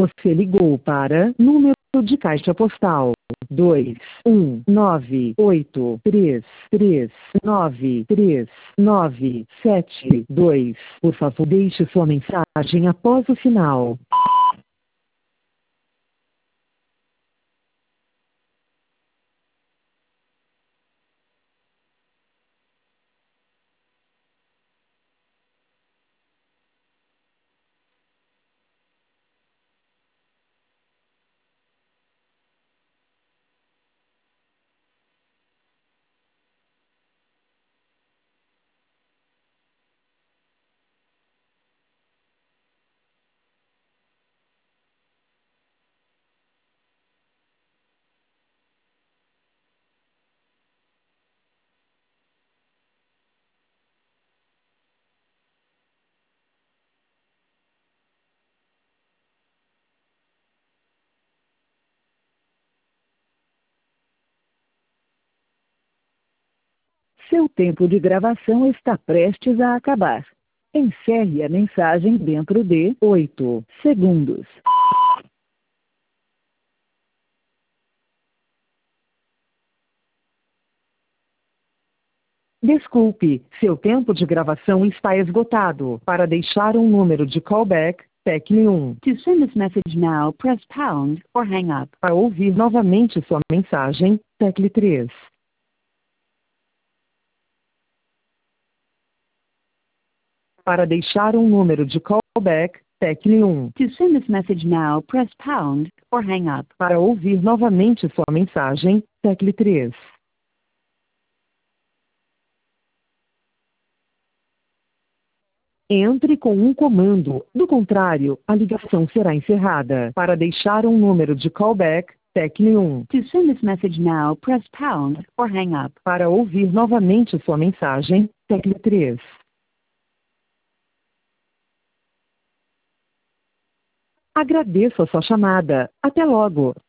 Você ligou para número de caixa postal 21983393972. Por favor, deixe sua mensagem após o sinal. Seu tempo de gravação está prestes a acabar. Encerre a mensagem dentro de 8 segundos. Desculpe, seu tempo de gravação está esgotado. Para deixar um número de callback, tecle 1. To send this message now, press pound or hang up. Para ouvir novamente sua mensagem, tecle 3. Para deixar um número de callback, tecle 1. To send this message now, press pound or hang up. Para ouvir novamente sua mensagem, tecle 3. Entre com um comando, do contrário, a ligação será encerrada. Para deixar um número de callback, tecle 1. To send this message now, press pound or hang up. Para ouvir novamente sua mensagem, tecle 3. Agradeço a sua chamada. Até logo.